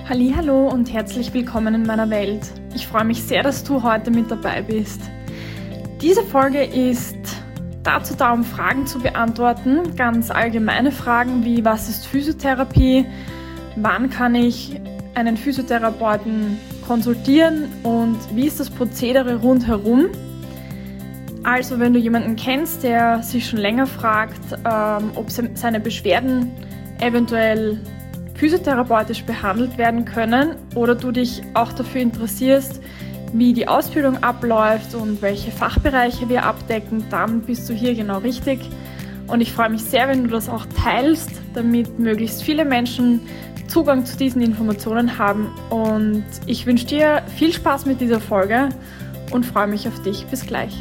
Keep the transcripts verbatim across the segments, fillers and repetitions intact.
Hallihallo und herzlich willkommen in meiner Welt. Ich freue mich sehr, dass du heute mit dabei bist. Diese Folge ist dazu da, um Fragen zu beantworten, ganz allgemeine Fragen wie: Was ist Physiotherapie? Wann kann ich einen Physiotherapeuten konsultieren und wie ist das Prozedere rundherum? Also wenn du jemanden kennst, der sich schon länger fragt, ähm, ob seine Beschwerden eventuell physiotherapeutisch behandelt werden können oder du dich auch dafür interessierst, wie die Ausbildung abläuft und welche Fachbereiche wir abdecken, dann bist du hier genau richtig. Und ich freue mich sehr, wenn du das auch teilst, damit möglichst viele Menschen Zugang zu diesen Informationen haben. Und ich wünsche dir viel Spaß mit dieser Folge und freue mich auf dich. Bis gleich.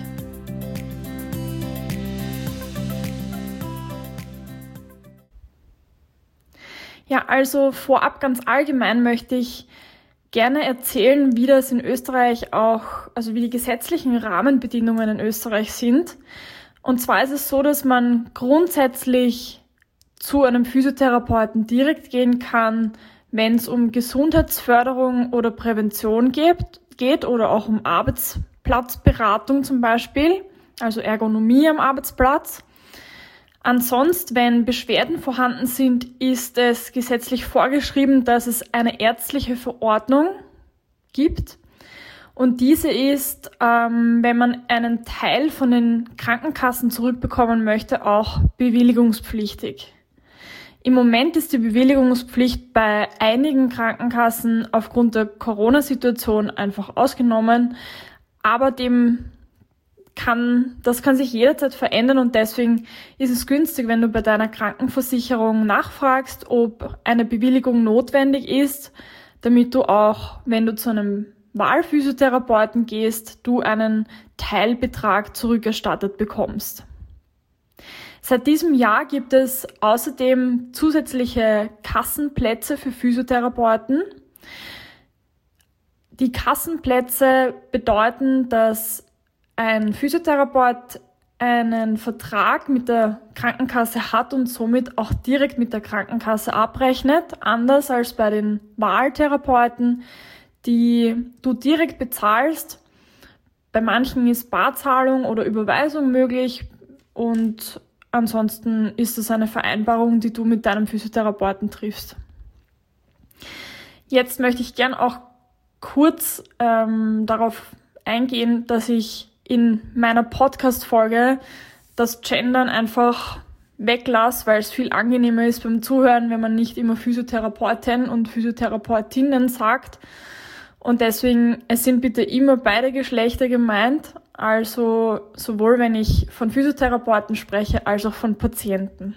Ja, also vorab ganz allgemein möchte ich gerne erzählen, wie das in Österreich auch, also wie die gesetzlichen Rahmenbedingungen in Österreich sind. Und zwar ist es so, dass man grundsätzlich zu einem Physiotherapeuten direkt gehen kann, wenn es um Gesundheitsförderung oder Prävention geht, geht oder auch um Arbeitsplatzberatung zum Beispiel, also Ergonomie am Arbeitsplatz. Ansonsten, wenn Beschwerden vorhanden sind, ist es gesetzlich vorgeschrieben, dass es eine ärztliche Verordnung gibt. Und diese ist, ähm, wenn man einen Teil von den Krankenkassen zurückbekommen möchte, auch bewilligungspflichtig. Im Moment ist die Bewilligungspflicht bei einigen Krankenkassen aufgrund der Corona-Situation einfach ausgenommen, aber dem Kann, das kann sich jederzeit verändern und deswegen ist es günstig, wenn du bei deiner Krankenversicherung nachfragst, ob eine Bewilligung notwendig ist, damit du auch, wenn du zu einem Wahlphysiotherapeuten gehst, du einen Teilbetrag zurückerstattet bekommst. Seit diesem Jahr gibt es außerdem zusätzliche Kassenplätze für Physiotherapeuten. Die Kassenplätze bedeuten, dass ein Physiotherapeut einen Vertrag mit der Krankenkasse hat und somit auch direkt mit der Krankenkasse abrechnet, anders als bei den Wahltherapeuten, die du direkt bezahlst. Bei manchen ist Barzahlung oder Überweisung möglich und ansonsten ist es eine Vereinbarung, die du mit deinem Physiotherapeuten triffst. Jetzt möchte ich gern auch kurz ähm, darauf eingehen, dass ich in meiner Podcast-Folge das Gendern einfach weglasse, weil es viel angenehmer ist beim Zuhören, wenn man nicht immer Physiotherapeutin und Physiotherapeutinnen sagt. Und deswegen, es sind bitte immer beide Geschlechter gemeint, also sowohl wenn ich von Physiotherapeuten spreche, als auch von Patienten.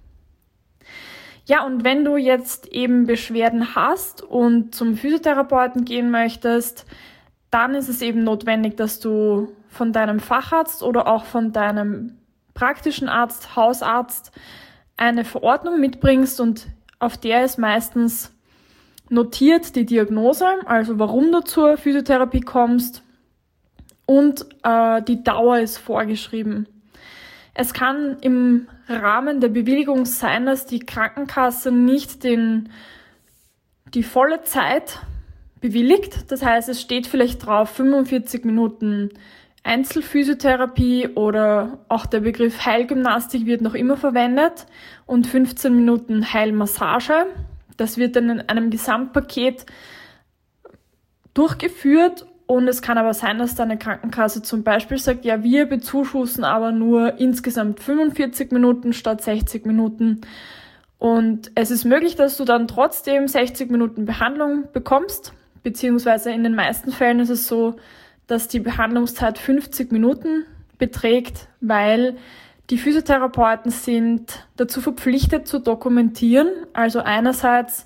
Ja, und wenn du jetzt eben Beschwerden hast und zum Physiotherapeuten gehen möchtest, dann ist es eben notwendig, dass du von deinem Facharzt oder auch von deinem praktischen Arzt, Hausarzt eine Verordnung mitbringst und auf der ist meistens notiert die Diagnose, also warum du zur Physiotherapie kommst und äh, die Dauer ist vorgeschrieben. Es kann im Rahmen der Bewilligung sein, dass die Krankenkasse nicht den, die volle Zeit bewilligt. Das heißt, es steht vielleicht drauf fünfundvierzig Minuten Einzelphysiotherapie oder auch der Begriff Heilgymnastik wird noch immer verwendet und fünfzehn Minuten Heilmassage. Das wird dann in einem Gesamtpaket durchgeführt und es kann aber sein, dass deine Krankenkasse zum Beispiel sagt, ja, wir bezuschussen aber nur insgesamt fünfundvierzig Minuten statt sechzig Minuten. Und es ist möglich, dass du dann trotzdem sechzig Minuten Behandlung bekommst, beziehungsweise in den meisten Fällen ist es so, dass die Behandlungszeit fünfzig Minuten beträgt, weil die Physiotherapeuten sind dazu verpflichtet zu dokumentieren, also einerseits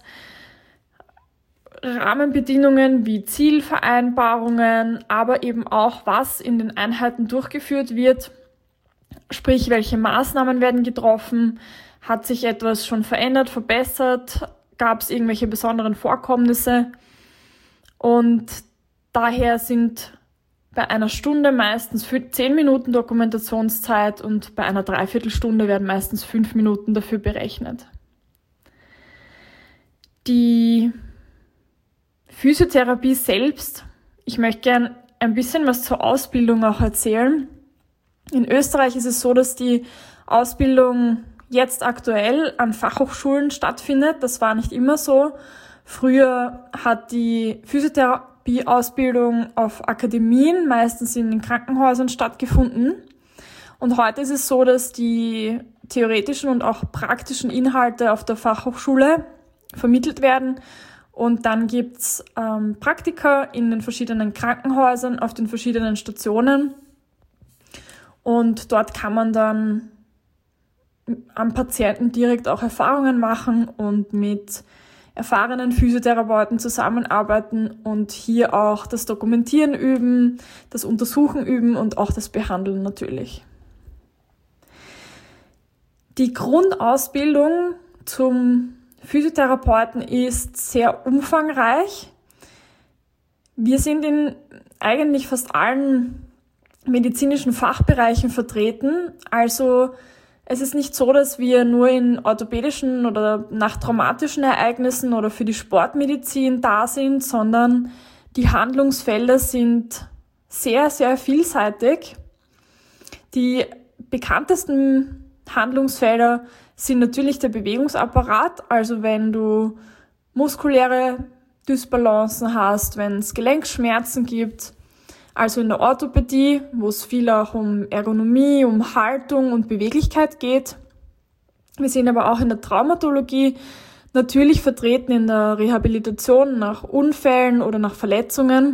Rahmenbedingungen wie Zielvereinbarungen, aber eben auch, was in den Einheiten durchgeführt wird, sprich, welche Maßnahmen werden getroffen, hat sich etwas schon verändert, verbessert, gab es irgendwelche besonderen Vorkommnisse und daher sind bei einer Stunde meistens zehn Minuten Dokumentationszeit und bei einer Dreiviertelstunde werden meistens fünf Minuten dafür berechnet. Die Physiotherapie selbst. Ich möchte gern ein bisschen was zur Ausbildung auch erzählen. In Österreich ist es so, dass die Ausbildung jetzt aktuell an Fachhochschulen stattfindet. Das war nicht immer so. Früher hat die Physiotherapieausbildung auf Akademien, meistens in den Krankenhäusern, stattgefunden. Und heute ist es so, dass die theoretischen und auch praktischen Inhalte auf der Fachhochschule vermittelt werden. Und dann gibt's ähm, Praktika in den verschiedenen Krankenhäusern, auf den verschiedenen Stationen. Und dort kann man dann am Patienten direkt auch Erfahrungen machen und mit erfahrenen Physiotherapeuten zusammenarbeiten und hier auch das Dokumentieren üben, das Untersuchen üben und auch das Behandeln natürlich. Die Grundausbildung zum Physiotherapeuten ist sehr umfangreich. Wir sind in eigentlich fast allen medizinischen Fachbereichen vertreten. Also es ist nicht so, dass wir nur in orthopädischen oder nach traumatischen Ereignissen oder für die Sportmedizin da sind, sondern die Handlungsfelder sind sehr, sehr vielseitig. Die bekanntesten Handlungsfelder sind natürlich der Bewegungsapparat, also wenn du muskuläre Dysbalancen hast, wenn es Gelenkschmerzen gibt, also in der Orthopädie, wo es viel auch um Ergonomie, um Haltung und Beweglichkeit geht. Wir sind aber auch in der Traumatologie natürlich vertreten in der Rehabilitation nach Unfällen oder nach Verletzungen.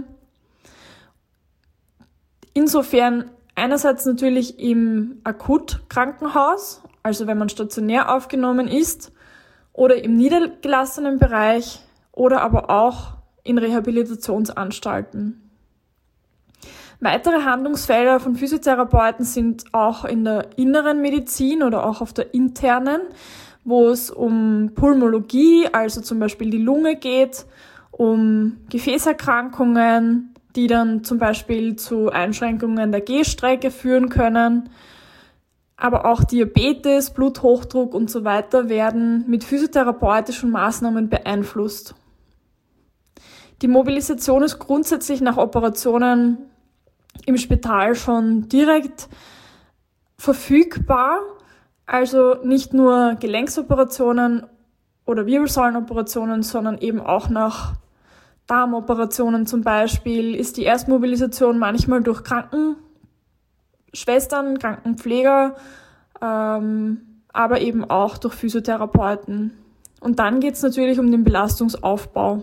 Insofern einerseits natürlich im Akutkrankenhaus, also wenn man stationär aufgenommen ist, oder im niedergelassenen Bereich oder aber auch in Rehabilitationsanstalten. Weitere Handlungsfelder von Physiotherapeuten sind auch in der inneren Medizin oder auch auf der internen, wo es um Pulmologie, also zum Beispiel die Lunge geht, um Gefäßerkrankungen, die dann zum Beispiel zu Einschränkungen der Gehstrecke führen können. Aber auch Diabetes, Bluthochdruck und so weiter werden mit physiotherapeutischen Maßnahmen beeinflusst. Die Mobilisation ist grundsätzlich nach Operationen im Spital schon direkt verfügbar. Also nicht nur Gelenksoperationen oder Wirbelsäulenoperationen, sondern eben auch nach Darmoperationen zum Beispiel ist die Erstmobilisation manchmal durch Krankenschwestern, Krankenpfleger, ähm, aber eben auch durch Physiotherapeuten. Und dann geht es natürlich um den Belastungsaufbau.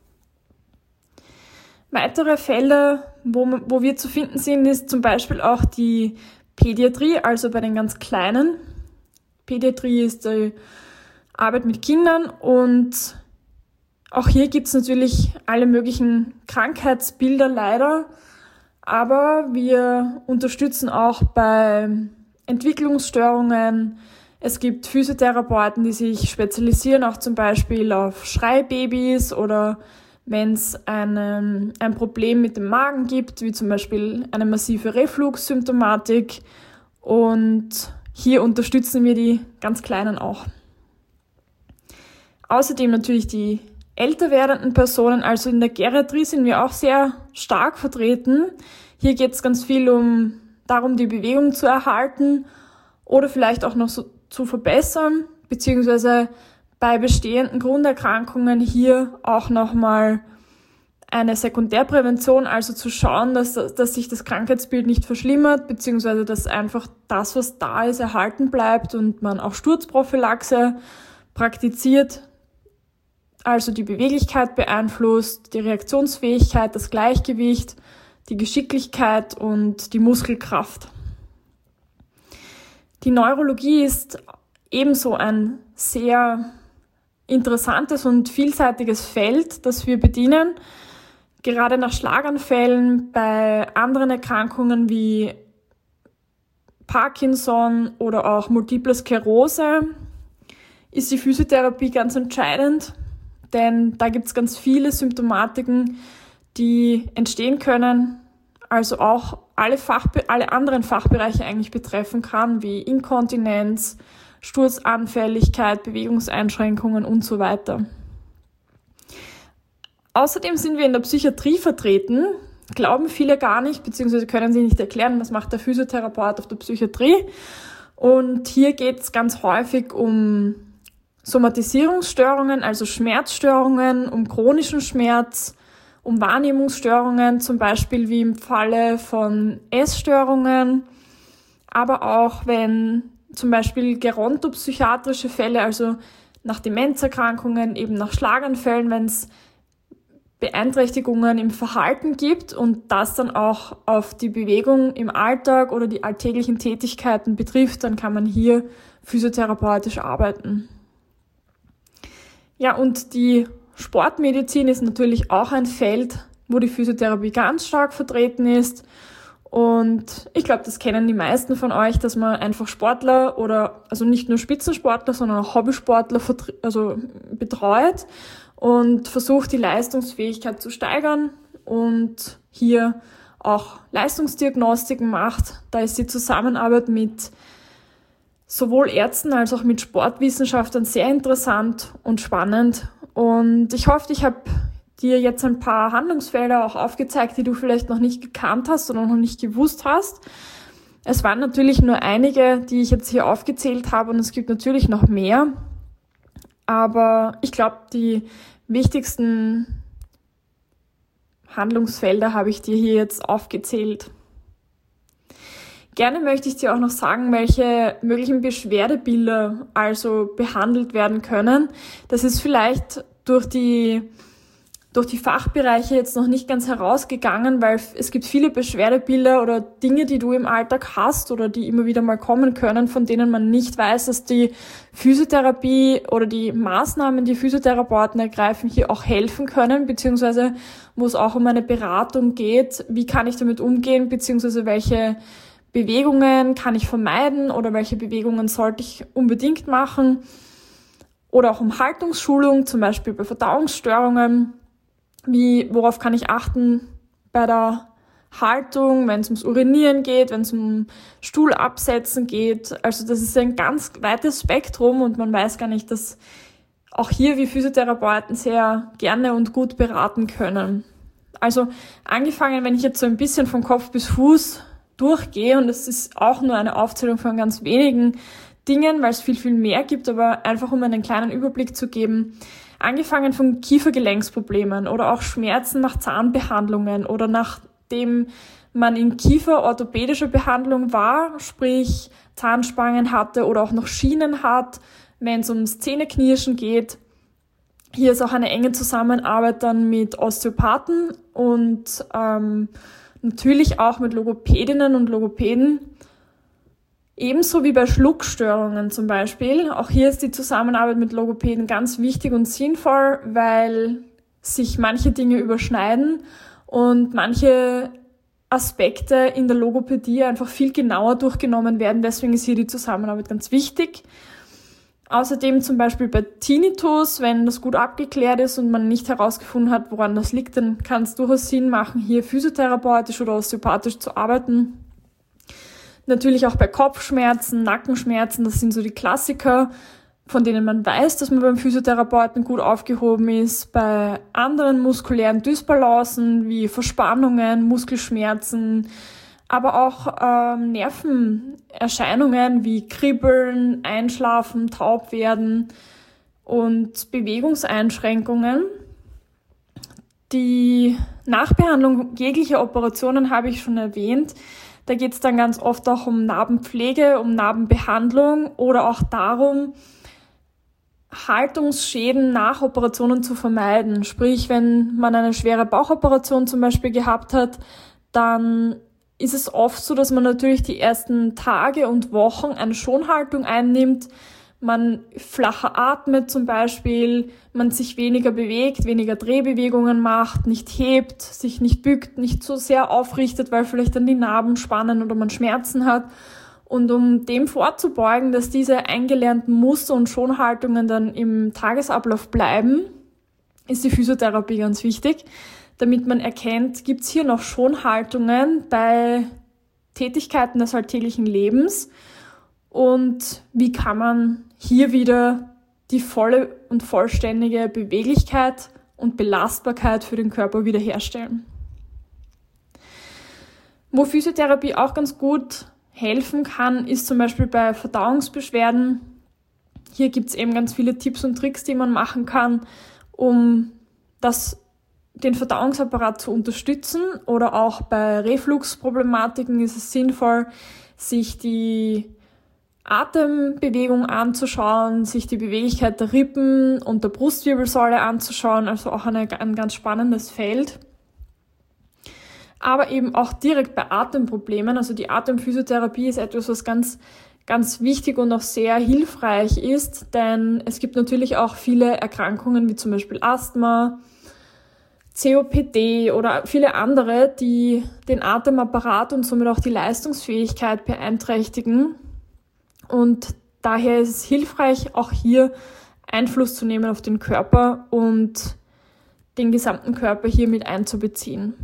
Weitere Felder, wo, wo wir zu finden sind, ist zum Beispiel auch die Pädiatrie, also bei den ganz Kleinen. Pädiatrie ist die Arbeit mit Kindern und auch hier gibt es natürlich alle möglichen Krankheitsbilder leider, aber wir unterstützen auch bei Entwicklungsstörungen. Es gibt Physiotherapeuten, die sich spezialisieren, auch zum Beispiel auf Schreibabys oder wenn es ein Problem mit dem Magen gibt, wie zum Beispiel eine massive Refluxsymptomatik. Und hier unterstützen wir die ganz Kleinen auch. Außerdem natürlich die älter werdenden Personen, also in der Geriatrie sind wir auch sehr stark vertreten. Hier geht es ganz viel um darum, die Bewegung zu erhalten oder vielleicht auch noch so zu verbessern, beziehungsweise bei bestehenden Grunderkrankungen hier auch nochmal eine Sekundärprävention, also zu schauen, dass, dass sich das Krankheitsbild nicht verschlimmert, beziehungsweise dass einfach das, was da ist, erhalten bleibt und man auch Sturzprophylaxe praktiziert, also die Beweglichkeit beeinflusst, die Reaktionsfähigkeit, das Gleichgewicht, die Geschicklichkeit und die Muskelkraft. Die Neurologie ist ebenso ein sehr interessantes und vielseitiges Feld, das wir bedienen. Gerade nach Schlaganfällen, bei anderen Erkrankungen wie Parkinson oder auch Multiple Sklerose ist die Physiotherapie ganz entscheidend, denn da gibt es ganz viele Symptomatiken, die entstehen können, also auch alle, Fachbe- alle anderen Fachbereiche eigentlich betreffen kann, wie Inkontinenz, Sturzanfälligkeit, Bewegungseinschränkungen und so weiter. Außerdem sind wir in der Psychiatrie vertreten, glauben viele gar nicht, beziehungsweise können sich nicht erklären, was macht der Physiotherapeut auf der Psychiatrie. Und hier geht es ganz häufig um Somatisierungsstörungen, also Schmerzstörungen, um chronischen Schmerz, um Wahrnehmungsstörungen, zum Beispiel wie im Falle von Essstörungen, aber auch wenn zum Beispiel gerontopsychiatrische Fälle, also nach Demenzerkrankungen, eben nach Schlaganfällen, wenn es Beeinträchtigungen im Verhalten gibt und das dann auch auf die Bewegung im Alltag oder die alltäglichen Tätigkeiten betrifft, dann kann man hier physiotherapeutisch arbeiten. Ja, und die Sportmedizin ist natürlich auch ein Feld, wo die Physiotherapie ganz stark vertreten ist. Und ich glaube, das kennen die meisten von euch, dass man einfach Sportler oder, also nicht nur Spitzensportler, sondern auch Hobbysportler also betreut und versucht, die Leistungsfähigkeit zu steigern und hier auch Leistungsdiagnostiken macht. Da ist die Zusammenarbeit mit sowohl Ärzten als auch mit Sportwissenschaftlern sehr interessant und spannend. Und ich hoffe, ich habe dir jetzt ein paar Handlungsfelder auch aufgezeigt, die du vielleicht noch nicht gekannt hast oder noch nicht gewusst hast. Es waren natürlich nur einige, die ich jetzt hier aufgezählt habe und es gibt natürlich noch mehr. Aber ich glaube, die wichtigsten Handlungsfelder habe ich dir hier jetzt aufgezählt. Gerne möchte ich dir auch noch sagen, welche möglichen Beschwerdebilder also behandelt werden können. Das ist vielleicht durch die durch die Fachbereiche jetzt noch nicht ganz herausgegangen, weil es gibt viele Beschwerdebilder oder Dinge, die du im Alltag hast oder die immer wieder mal kommen können, von denen man nicht weiß, dass die Physiotherapie oder die Maßnahmen, die Physiotherapeuten ergreifen, hier auch helfen können, beziehungsweise wo es auch um eine Beratung geht, wie kann ich damit umgehen, beziehungsweise welche Bewegungen kann ich vermeiden oder welche Bewegungen sollte ich unbedingt machen, oder auch um Haltungsschulung, zum Beispiel bei Verdauungsstörungen. Wie, worauf kann ich achten bei der Haltung, wenn es ums Urinieren geht, wenn es um Stuhlabsetzen geht. Also das ist ein ganz weites Spektrum und man weiß gar nicht, dass auch hier wir Physiotherapeuten sehr gerne und gut beraten können. Also angefangen, wenn ich jetzt so ein bisschen von Kopf bis Fuß durchgehe, und es ist auch nur eine Aufzählung von ganz wenigen Dingen, weil es viel, viel mehr gibt, aber einfach um einen kleinen Überblick zu geben. Angefangen von Kiefergelenksproblemen oder auch Schmerzen nach Zahnbehandlungen oder nachdem man in kieferorthopädischer Behandlung war, sprich Zahnspangen hatte oder auch noch Schienen hat, wenn es ums Zähneknirschen geht. Hier ist auch eine enge Zusammenarbeit dann mit Osteopathen und ähm, natürlich auch mit Logopädinnen und Logopäden. Ebenso wie bei Schluckstörungen zum Beispiel. Auch hier ist die Zusammenarbeit mit Logopäden ganz wichtig und sinnvoll, weil sich manche Dinge überschneiden und manche Aspekte in der Logopädie einfach viel genauer durchgenommen werden. Deswegen ist hier die Zusammenarbeit ganz wichtig. Außerdem zum Beispiel bei Tinnitus, wenn das gut abgeklärt ist und man nicht herausgefunden hat, woran das liegt, dann kann es durchaus Sinn machen, hier physiotherapeutisch oder osteopathisch zu arbeiten. Natürlich auch bei Kopfschmerzen, Nackenschmerzen, das sind so die Klassiker, von denen man weiß, dass man beim Physiotherapeuten gut aufgehoben ist. Bei anderen muskulären Dysbalancen wie Verspannungen, Muskelschmerzen, aber auch ähm, Nervenerscheinungen wie Kribbeln, Einschlafen, taub werden und Bewegungseinschränkungen. Die Nachbehandlung jeglicher Operationen habe ich schon erwähnt. Da geht es dann ganz oft auch um Narbenpflege, um Narbenbehandlung oder auch darum, Haltungsschäden nach Operationen zu vermeiden. Sprich, wenn man eine schwere Bauchoperation zum Beispiel gehabt hat, dann ist es oft so, dass man natürlich die ersten Tage und Wochen eine Schonhaltung einnimmt, man flacher atmet zum Beispiel, man sich weniger bewegt, weniger Drehbewegungen macht, nicht hebt, sich nicht bückt, nicht so sehr aufrichtet, weil vielleicht dann die Narben spannen oder man Schmerzen hat. Und um dem vorzubeugen, dass diese eingelernten Muster und Schonhaltungen dann im Tagesablauf bleiben, ist die Physiotherapie ganz wichtig, damit man erkennt, gibt es hier noch Schonhaltungen bei Tätigkeiten des alltäglichen Lebens und wie kann man hier wieder die volle und vollständige Beweglichkeit und Belastbarkeit für den Körper wiederherstellen. Wo Physiotherapie auch ganz gut helfen kann, ist zum Beispiel bei Verdauungsbeschwerden. Hier gibt es eben ganz viele Tipps und Tricks, die man machen kann, um das, den Verdauungsapparat zu unterstützen. Oder auch bei Refluxproblematiken ist es sinnvoll, sich die Atembewegung anzuschauen, sich die Beweglichkeit der Rippen und der Brustwirbelsäule anzuschauen, also auch eine, ein ganz spannendes Feld. Aber eben auch direkt bei Atemproblemen, also die Atemphysiotherapie ist etwas, was ganz, ganz wichtig und auch sehr hilfreich ist, denn es gibt natürlich auch viele Erkrankungen wie zum Beispiel Asthma, C O P D oder viele andere, die den Atemapparat und somit auch die Leistungsfähigkeit beeinträchtigen. Und daher ist es hilfreich, auch hier Einfluss zu nehmen auf den Körper und den gesamten Körper hier mit einzubeziehen.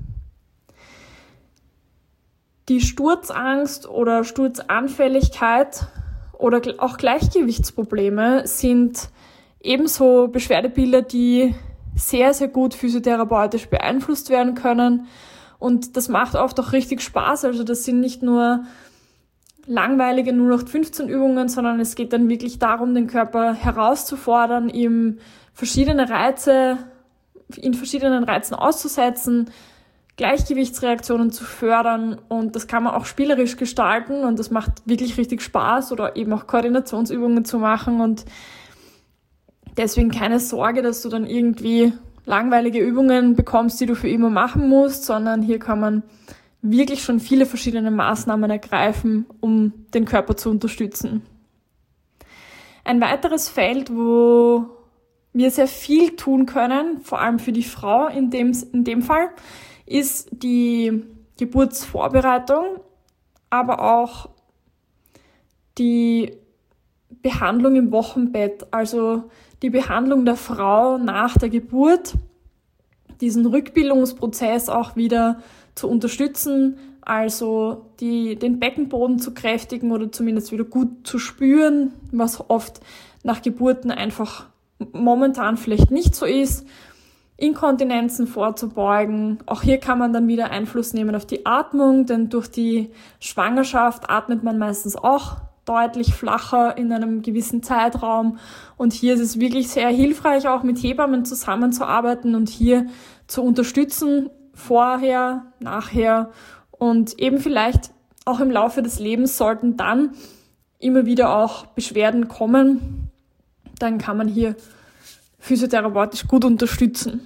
Die Sturzangst oder Sturzanfälligkeit oder auch Gleichgewichtsprobleme sind ebenso Beschwerdebilder, die sehr, sehr gut physiotherapeutisch beeinflusst werden können. Und das macht oft auch richtig Spaß. Also das sind nicht nur langweilige null acht fünfzehn Übungen, sondern es geht dann wirklich darum, den Körper herauszufordern, ihm verschiedene Reize, in verschiedenen Reizen auszusetzen, Gleichgewichtsreaktionen zu fördern, und das kann man auch spielerisch gestalten und das macht wirklich richtig Spaß, oder eben auch Koordinationsübungen zu machen, und deswegen keine Sorge, dass du dann irgendwie langweilige Übungen bekommst, die du für immer machen musst, sondern hier kann man wirklich schon viele verschiedene Maßnahmen ergreifen, um den Körper zu unterstützen. Ein weiteres Feld, wo wir sehr viel tun können, vor allem für die Frau in dem, in dem Fall, ist die Geburtsvorbereitung, aber auch die Behandlung im Wochenbett, also die Behandlung der Frau nach der Geburt, diesen Rückbildungsprozess auch wieder zu unterstützen, also die, den Beckenboden zu kräftigen oder zumindest wieder gut zu spüren, was oft nach Geburten einfach momentan vielleicht nicht so ist, Inkontinenzen vorzubeugen. Auch hier kann man dann wieder Einfluss nehmen auf die Atmung, denn durch die Schwangerschaft atmet man meistens auch deutlich flacher in einem gewissen Zeitraum, und hier ist es wirklich sehr hilfreich, auch mit Hebammen zusammenzuarbeiten und hier zu unterstützen, vorher, nachher, und eben vielleicht auch im Laufe des Lebens sollten dann immer wieder auch Beschwerden kommen, dann kann man hier physiotherapeutisch gut unterstützen.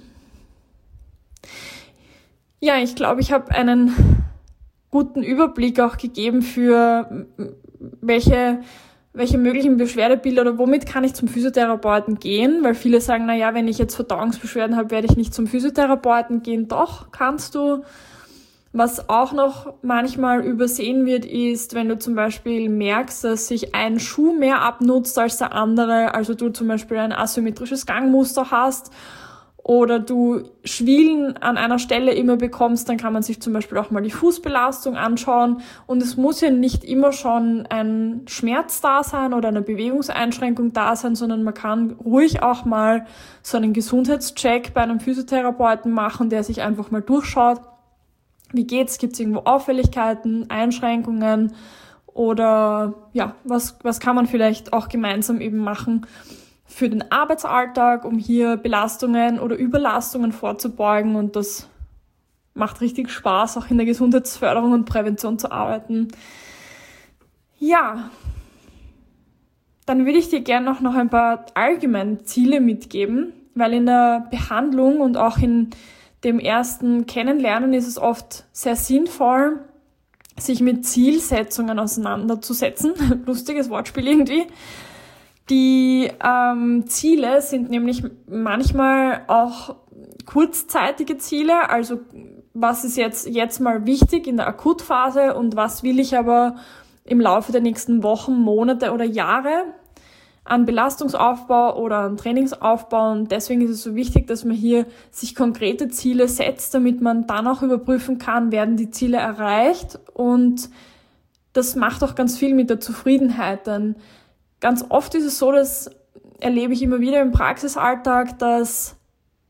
Ja, ich glaube, ich habe einen guten Überblick auch gegeben für welche, welche möglichen Beschwerdebilder oder womit kann ich zum Physiotherapeuten gehen, weil viele sagen, na ja, wenn ich jetzt Verdauungsbeschwerden habe, werde ich nicht zum Physiotherapeuten gehen. Doch, kannst du. Was auch noch manchmal übersehen wird, ist, wenn du zum Beispiel merkst, dass sich ein Schuh mehr abnutzt als der andere, also du zum Beispiel ein asymmetrisches Gangmuster hast oder du Schwielen an einer Stelle immer bekommst, dann kann man sich zum Beispiel auch mal die Fußbelastung anschauen, und es muss ja nicht immer schon ein Schmerz da sein oder eine Bewegungseinschränkung da sein, sondern man kann ruhig auch mal so einen Gesundheitscheck bei einem Physiotherapeuten machen, der sich einfach mal durchschaut. Wie geht's? Gibt's irgendwo Auffälligkeiten, Einschränkungen oder ja, was, was kann man vielleicht auch gemeinsam eben machen für den Arbeitsalltag, um hier Belastungen oder Überlastungen vorzubeugen, und das macht richtig Spaß, auch in der Gesundheitsförderung und Prävention zu arbeiten. Ja, dann würde ich dir gerne noch, noch ein paar allgemeine Ziele mitgeben, weil in der Behandlung und auch in dem ersten Kennenlernen ist es oft sehr sinnvoll, sich mit Zielsetzungen auseinanderzusetzen. Lustiges Wortspiel irgendwie. Die ähm, Ziele sind nämlich manchmal auch kurzzeitige Ziele, also was ist jetzt, jetzt mal wichtig in der Akutphase und was will ich aber im Laufe der nächsten Wochen, Monate oder Jahre an Belastungsaufbau oder an Trainingsaufbau, und deswegen ist es so wichtig, dass man hier sich konkrete Ziele setzt, damit man dann auch überprüfen kann, werden die Ziele erreicht, und das macht auch ganz viel mit der Zufriedenheit, denn ganz oft ist es so, das erlebe ich immer wieder im Praxisalltag, dass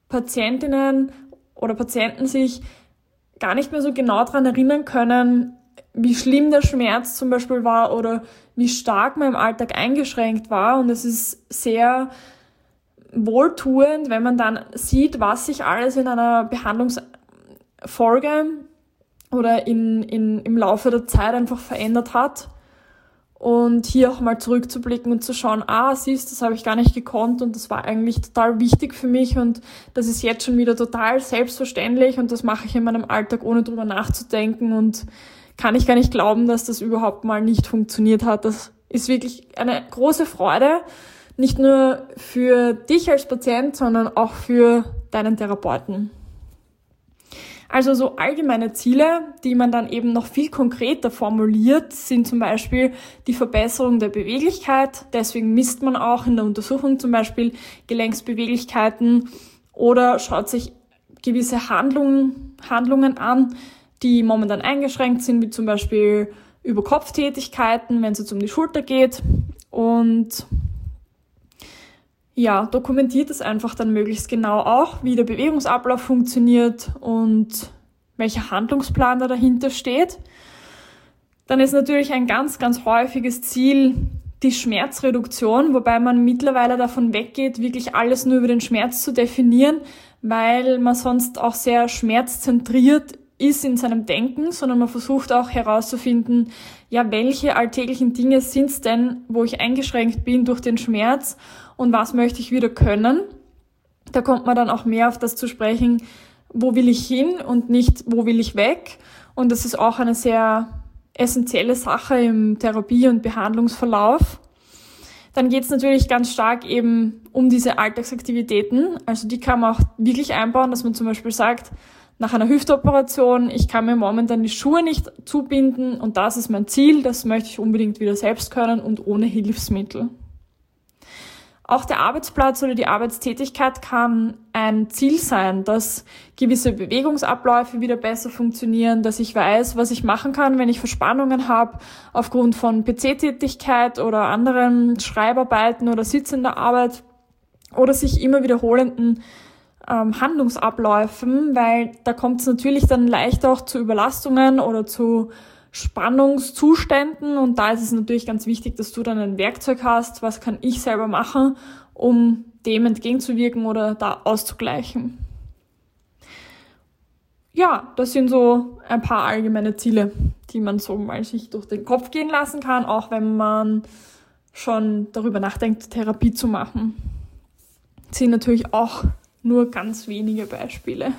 Patientinnen oder Patienten sich gar nicht mehr so genau daran erinnern können, wie schlimm der Schmerz zum Beispiel war oder wie stark man im Alltag eingeschränkt war. Und es ist sehr wohltuend, wenn man dann sieht, was sich alles in einer Behandlungsfolge oder in, in, im Laufe der Zeit einfach verändert hat. Und hier auch mal zurückzublicken und zu schauen, ah, siehst, das habe ich gar nicht gekonnt und das war eigentlich total wichtig für mich und das ist jetzt schon wieder total selbstverständlich und das mache ich in meinem Alltag, ohne drüber nachzudenken und kann ich gar nicht glauben, dass das überhaupt mal nicht funktioniert hat. Das ist wirklich eine große Freude, nicht nur für dich als Patient, sondern auch für deinen Therapeuten. Also so allgemeine Ziele, die man dann eben noch viel konkreter formuliert, sind zum Beispiel die Verbesserung der Beweglichkeit. Deswegen misst man auch in der Untersuchung zum Beispiel Gelenksbeweglichkeiten oder schaut sich gewisse Handlungen, Handlungen an, die momentan eingeschränkt sind, wie zum Beispiel Über-Kopf-Tätigkeiten, wenn es jetzt um die Schulter geht. Und ja, dokumentiert es einfach dann möglichst genau auch, wie der Bewegungsablauf funktioniert und welcher Handlungsplan da dahinter steht. Dann ist natürlich ein ganz, ganz häufiges Ziel die Schmerzreduktion, wobei man mittlerweile davon weggeht, wirklich alles nur über den Schmerz zu definieren, weil man sonst auch sehr schmerzzentriert ist in seinem Denken, sondern man versucht auch herauszufinden, ja, welche alltäglichen Dinge sind es denn, wo ich eingeschränkt bin durch den Schmerz und was möchte ich wieder können. Da kommt man dann auch mehr auf das zu sprechen, wo will ich hin und nicht, wo will ich weg. Und das ist auch eine sehr essentielle Sache im Therapie- und Behandlungsverlauf. Dann geht es natürlich ganz stark eben um diese Alltagsaktivitäten. Also die kann man auch wirklich einbauen, dass man zum Beispiel sagt, nach einer Hüftoperation, ich kann mir momentan die Schuhe nicht zubinden und das ist mein Ziel, das möchte ich unbedingt wieder selbst können und ohne Hilfsmittel. Auch der Arbeitsplatz oder die Arbeitstätigkeit kann ein Ziel sein, dass gewisse Bewegungsabläufe wieder besser funktionieren, dass ich weiß, was ich machen kann, wenn ich Verspannungen habe aufgrund von P C-Tätigkeit oder anderen Schreibarbeiten oder sitzender Arbeit oder sich immer wiederholenden ähm, Handlungsabläufen, weil da kommt es natürlich dann leicht auch zu Überlastungen oder zu Spannungszuständen und da ist es natürlich ganz wichtig, dass du dann ein Werkzeug hast, was kann ich selber machen, um dem entgegenzuwirken oder da auszugleichen. Ja, das sind so ein paar allgemeine Ziele, die man so mal sich durch den Kopf gehen lassen kann, auch wenn man schon darüber nachdenkt, Therapie zu machen. Das sind natürlich auch nur ganz wenige Beispiele.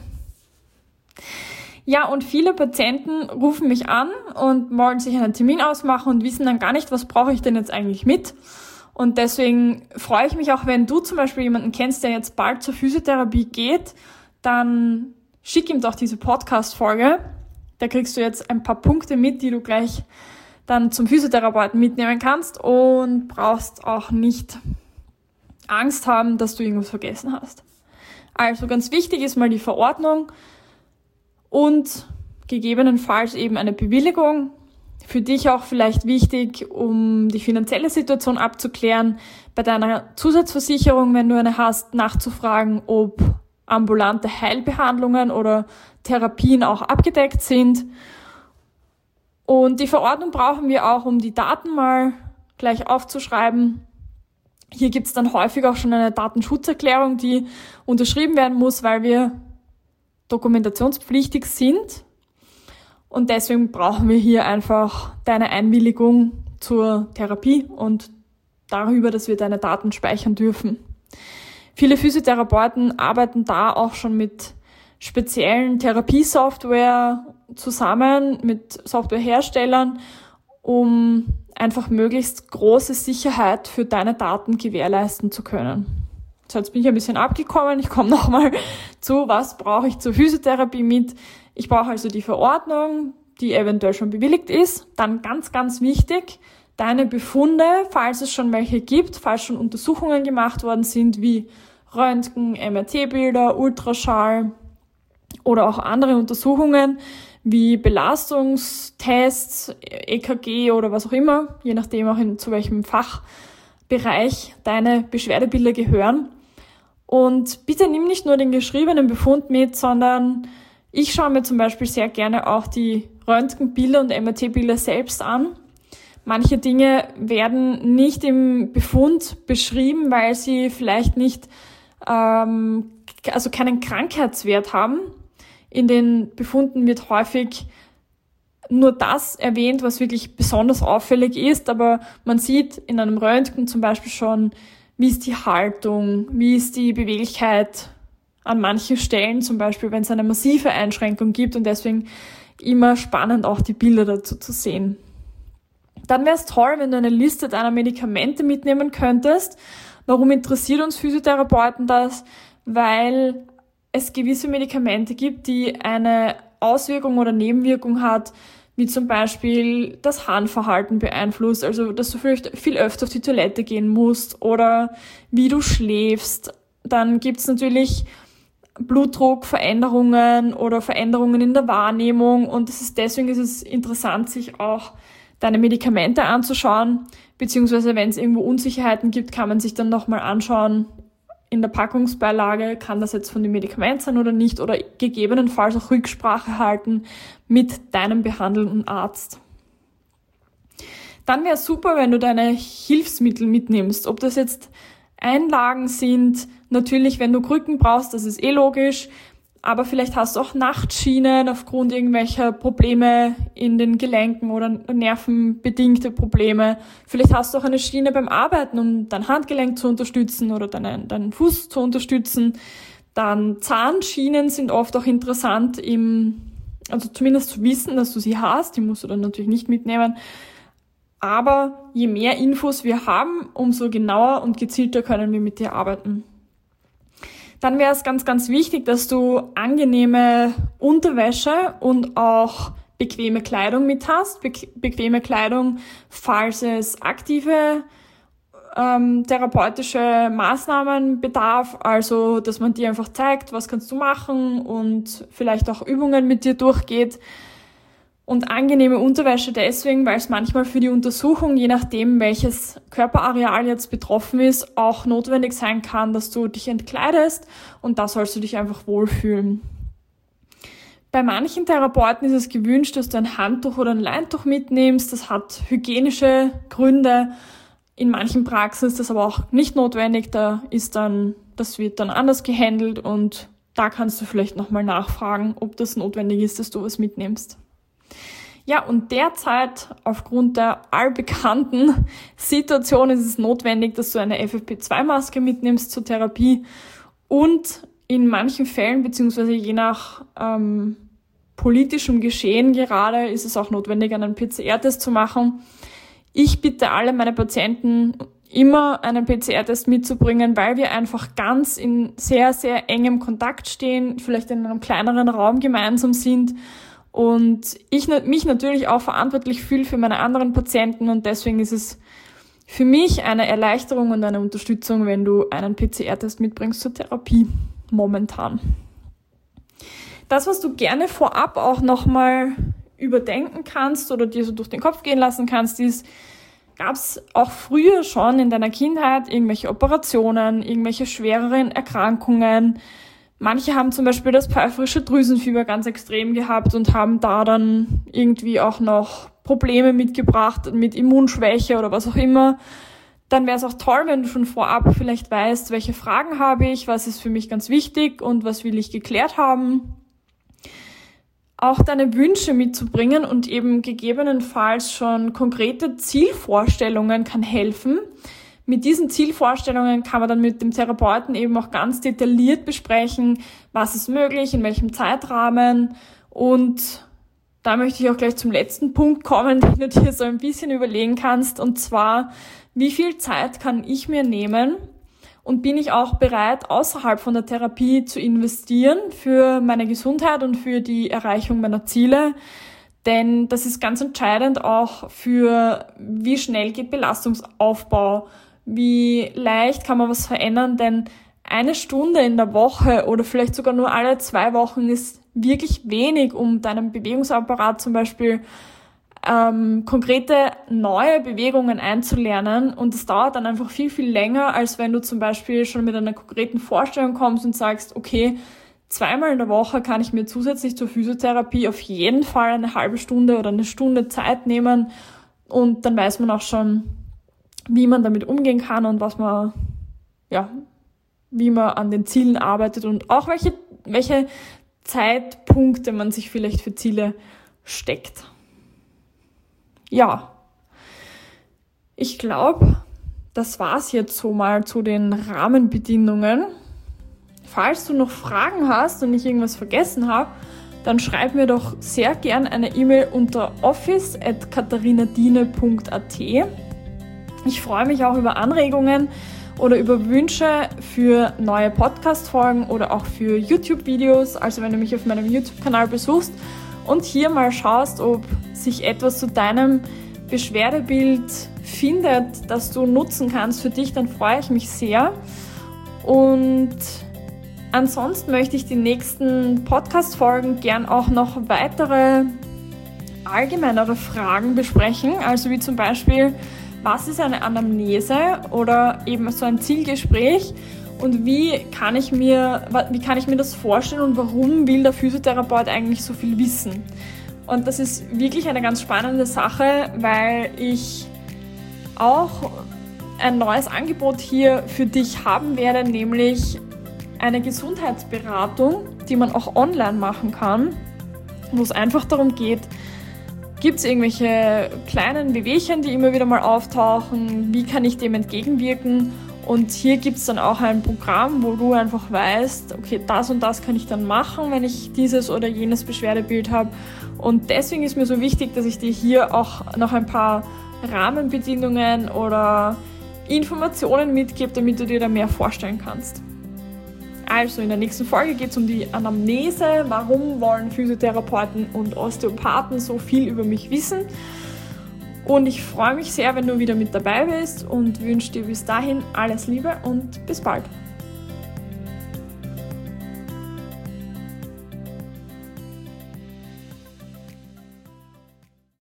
Ja, und viele Patienten rufen mich an und wollen sich einen Termin ausmachen und wissen dann gar nicht, was brauche ich denn jetzt eigentlich mit. Und deswegen freue ich mich auch, wenn du zum Beispiel jemanden kennst, der jetzt bald zur Physiotherapie geht, dann schick ihm doch diese Podcast-Folge. Da kriegst du jetzt ein paar Punkte mit, die du gleich dann zum Physiotherapeuten mitnehmen kannst und brauchst auch nicht Angst haben, dass du irgendwas vergessen hast. Also ganz wichtig ist mal die Verordnung und gegebenenfalls eben eine Bewilligung. Für dich auch vielleicht wichtig, um die finanzielle Situation abzuklären, bei deiner Zusatzversicherung, wenn du eine hast, nachzufragen, ob ambulante Heilbehandlungen oder Therapien auch abgedeckt sind. Und die Verordnung brauchen wir auch, um die Daten mal gleich aufzuschreiben. Hier gibt es dann häufig auch schon eine Datenschutzerklärung, die unterschrieben werden muss, weil wir dokumentationspflichtig sind. Und deswegen brauchen wir hier einfach deine Einwilligung zur Therapie und darüber, dass wir deine Daten speichern dürfen. Viele Physiotherapeuten arbeiten da auch schon mit speziellen Therapiesoftware zusammen, mit Softwareherstellern, um einfach möglichst große Sicherheit für deine Daten gewährleisten zu können. So, jetzt bin ich ein bisschen abgekommen. Ich komme nochmal zu, was brauche ich zur Physiotherapie mit. Ich brauche also die Verordnung, die eventuell schon bewilligt ist. Dann ganz, ganz wichtig, deine Befunde, falls es schon welche gibt, falls schon Untersuchungen gemacht worden sind, wie Röntgen, M R T-Bilder, Ultraschall oder auch andere Untersuchungen, wie Belastungstests, E K G oder was auch immer, je nachdem auch in, zu welchem Fachbereich deine Beschwerdebilder gehören. Und bitte nimm nicht nur den geschriebenen Befund mit, sondern ich schaue mir zum Beispiel sehr gerne auch die Röntgenbilder und M R T-Bilder selbst an. Manche Dinge werden nicht im Befund beschrieben, weil sie vielleicht nicht, ähm, also keinen Krankheitswert haben. In den Befunden wird häufig nur das erwähnt, was wirklich besonders auffällig ist, aber man sieht in einem Röntgen zum Beispiel schon, wie ist die Haltung, wie ist die Beweglichkeit an manchen Stellen, zum Beispiel wenn es eine massive Einschränkung gibt, und deswegen immer spannend auch die Bilder dazu zu sehen. Dann wäre es toll, wenn du eine Liste deiner Medikamente mitnehmen könntest. Warum interessiert uns Physiotherapeuten das? Weil es gewisse Medikamente gibt, die eine Auswirkung oder Nebenwirkung hat, wie zum Beispiel das Harnverhalten beeinflusst, also dass du vielleicht viel öfter auf die Toilette gehen musst oder wie du schläfst. Dann gibt's natürlich Blutdruckveränderungen oder Veränderungen in der Wahrnehmung, und das ist, deswegen ist es interessant, sich auch deine Medikamente anzuschauen, beziehungsweise wenn es irgendwo Unsicherheiten gibt, kann man sich dann nochmal anschauen in der Packungsbeilage, kann das jetzt von dem Medikament sein oder nicht, oder gegebenenfalls auch Rücksprache halten mit deinem behandelnden Arzt. Dann wäre es super, wenn du deine Hilfsmittel mitnimmst, ob das jetzt Einlagen sind. Natürlich, wenn du Krücken brauchst, das ist eh logisch, aber vielleicht hast du auch Nachtschienen aufgrund irgendwelcher Probleme in den Gelenken oder nervenbedingte Probleme. Vielleicht hast du auch eine Schiene beim Arbeiten, um dein Handgelenk zu unterstützen oder deinen, deinen Fuß zu unterstützen. Dann Zahnschienen sind oft auch interessant, im, also zumindest zu wissen, dass du sie hast. Die musst du dann natürlich nicht mitnehmen. Aber je mehr Infos wir haben, umso genauer und gezielter können wir mit dir arbeiten. Dann wäre es ganz, ganz wichtig, dass du angenehme Unterwäsche und auch bequeme Kleidung mit hast. Be- bequeme Kleidung, falls es aktive ähm, therapeutische Maßnahmen bedarf, also dass man dir einfach zeigt, was kannst du machen und vielleicht auch Übungen mit dir durchgeht. Und angenehme Unterwäsche deswegen, weil es manchmal für die Untersuchung, je nachdem welches Körperareal jetzt betroffen ist, auch notwendig sein kann, dass du dich entkleidest, und da sollst du dich einfach wohlfühlen. Bei manchen Therapeuten ist es gewünscht, dass du ein Handtuch oder ein Leintuch mitnimmst. Das hat hygienische Gründe. In manchen Praxen ist das aber auch nicht notwendig. Da ist dann, das wird dann anders gehandelt, und da kannst du vielleicht nochmal nachfragen, ob das notwendig ist, dass du was mitnimmst. Ja, und derzeit, aufgrund der allbekannten Situation, ist es notwendig, dass du eine F F P zwei Maske mitnimmst zur Therapie, und in manchen Fällen, beziehungsweise je nach ähm, politischem Geschehen gerade, ist es auch notwendig, einen P C R-Test zu machen. Ich bitte alle meine Patienten, immer einen P C R-Test mitzubringen, weil wir einfach ganz in sehr, sehr engem Kontakt stehen, vielleicht in einem kleineren Raum gemeinsam sind, und ich mich natürlich auch verantwortlich fühle für meine anderen Patienten, und deswegen ist es für mich eine Erleichterung und eine Unterstützung, wenn du einen P C R-Test mitbringst zur Therapie momentan. Das, was du gerne vorab auch nochmal überdenken kannst oder dir so durch den Kopf gehen lassen kannst, ist, gab es auch früher schon in deiner Kindheit irgendwelche Operationen, irgendwelche schwereren Erkrankungen? Manche haben zum Beispiel das pfeiferische Drüsenfieber ganz extrem gehabt und haben da dann irgendwie auch noch Probleme mitgebracht mit Immunschwäche oder was auch immer. Dann wäre es auch toll, wenn du schon vorab vielleicht weißt, welche Fragen habe ich, was ist für mich ganz wichtig und was will ich geklärt haben. Auch deine Wünsche mitzubringen und eben gegebenenfalls schon konkrete Zielvorstellungen kann helfen. Mit diesen Zielvorstellungen kann man dann mit dem Therapeuten eben auch ganz detailliert besprechen, was ist möglich, in welchem Zeitrahmen. Und da möchte ich auch gleich zum letzten Punkt kommen, den du dir so ein bisschen überlegen kannst. Und zwar, wie viel Zeit kann ich mir nehmen und bin ich auch bereit, außerhalb von der Therapie zu investieren für meine Gesundheit und für die Erreichung meiner Ziele? Denn das ist ganz entscheidend auch für, wie schnell geht Belastungsaufbau, wie leicht kann man was verändern, denn eine Stunde in der Woche oder vielleicht sogar nur alle zwei Wochen ist wirklich wenig, um deinen Bewegungsapparat zum Beispiel ähm, konkrete neue Bewegungen einzulernen, und das dauert dann einfach viel, viel länger, als wenn du zum Beispiel schon mit einer konkreten Vorstellung kommst und sagst, okay, zweimal in der Woche kann ich mir zusätzlich zur Physiotherapie auf jeden Fall eine halbe Stunde oder eine Stunde Zeit nehmen, und dann weiß man auch schon, wie man damit umgehen kann und was man, ja, wie man an den Zielen arbeitet und auch welche, welche Zeitpunkte man sich vielleicht für Ziele steckt. Ja, ich glaube, das war's jetzt so mal zu den Rahmenbedingungen. Falls du noch Fragen hast und ich irgendwas vergessen habe, dann schreib mir doch sehr gern eine E-Mail unter office at katharinadine punkt a t. Ich freue mich auch über Anregungen oder über Wünsche für neue Podcast-Folgen oder auch für YouTube-Videos. Also wenn du mich auf meinem YouTube-Kanal besuchst und hier mal schaust, ob sich etwas zu deinem Beschwerdebild findet, das du nutzen kannst für dich, dann freue ich mich sehr. Und ansonsten möchte ich die nächsten Podcast-Folgen gern auch noch weitere allgemeinere Fragen besprechen, also wie zum Beispiel, was ist eine Anamnese oder eben so ein Zielgespräch und wie kann ich mir, wie kann ich mir das vorstellen und warum will der Physiotherapeut eigentlich so viel wissen? Und das ist wirklich eine ganz spannende Sache, weil ich auch ein neues Angebot hier für dich haben werde, nämlich eine Gesundheitsberatung, die man auch online machen kann, wo es einfach darum geht, gibt es irgendwelche kleinen Wehwehchen, die immer wieder mal auftauchen, wie kann ich dem entgegenwirken? Und hier gibt es dann auch ein Programm, wo du einfach weißt, okay, das und das kann ich dann machen, wenn ich dieses oder jenes Beschwerdebild habe. Und deswegen ist mir so wichtig, dass ich dir hier auch noch ein paar Rahmenbedingungen oder Informationen mitgebe, damit du dir da mehr vorstellen kannst. Also in der nächsten Folge geht es um die Anamnese. Warum wollen Physiotherapeuten und Osteopathen so viel über mich wissen? Und ich freue mich sehr, wenn du wieder mit dabei bist und wünsche dir bis dahin alles Liebe und bis bald.